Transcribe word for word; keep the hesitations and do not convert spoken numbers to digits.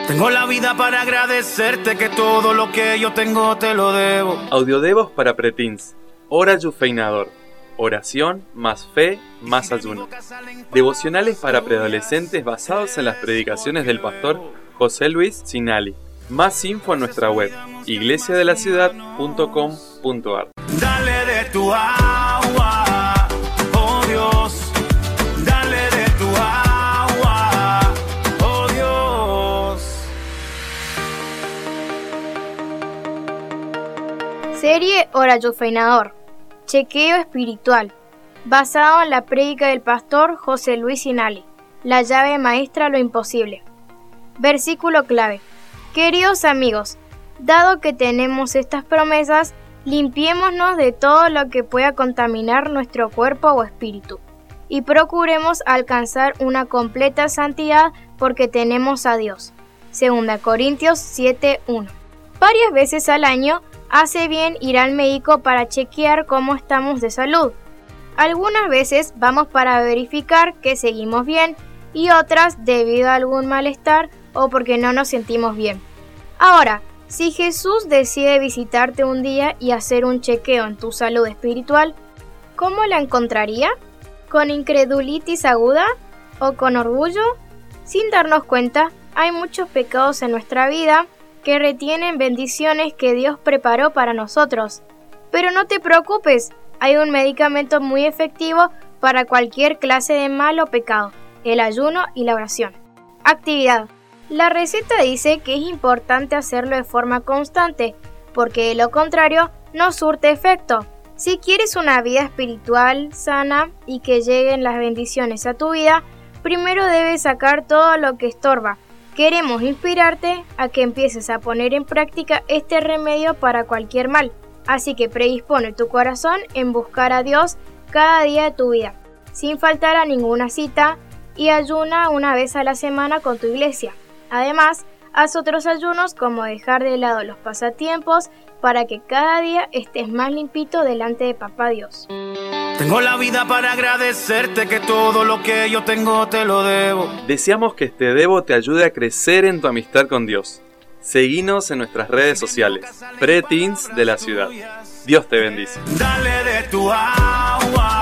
Tengo la vida para agradecerte, que todo lo que yo tengo te lo debo. Audiodevos para preteens. Hora Yufeinador. Oración más fe más ayuno. Devocionales para preadolescentes basados en las predicaciones del pastor José Luis Sinali. Más info en nuestra web iglesia de la ciudad punto com punto a r. Dale de tu agua, oh Dios. Dale de tu agua, oh Dios. Serie Hora Yufeinador. Chequeo espiritual. Basado en la prédica del pastor José Luis Sinali. La llave maestra a lo imposible. Versículo clave. Queridos amigos, dado que tenemos estas promesas, limpiémonos de todo lo que pueda contaminar nuestro cuerpo o espíritu, y procuremos alcanzar una completa santidad porque tenemos a Dios. Segunda Corintios siete uno. Varias veces al año hace bien ir al médico para chequear cómo estamos de salud. Algunas veces vamos para verificar que seguimos bien y otras debido a algún malestar o porque no nos sentimos bien. Ahora, si Jesús decide visitarte un día y hacer un chequeo en tu salud espiritual, ¿cómo la encontraría? ¿Con incredulitis aguda o con orgullo? Sin darnos cuenta, hay muchos pecados en nuestra vida que retienen bendiciones que Dios preparó para nosotros. Pero no te preocupes, hay un medicamento muy efectivo para cualquier clase de mal o pecado: el ayuno y la oración. Actividad. La receta dice que es importante hacerlo de forma constante, porque de lo contrario no surte efecto. Si quieres una vida espiritual sana y que lleguen las bendiciones a tu vida, primero debes sacar todo lo que estorba. Queremos inspirarte a que empieces a poner en práctica este remedio para cualquier mal, así que predispone tu corazón en buscar a Dios cada día de tu vida, sin faltar a ninguna cita, y ayuna una vez a la semana con tu iglesia. Además, haz otros ayunos como dejar de lado los pasatiempos para que cada día estés más limpito delante de Papá Dios. Tengo la vida para agradecerte, que todo lo que yo tengo te lo debo. Deseamos que este Devo te ayude a crecer en tu amistad con Dios. Seguinos en nuestras redes sociales, Preteens de la Ciudad. Dios te bendice. Dale de tu agua.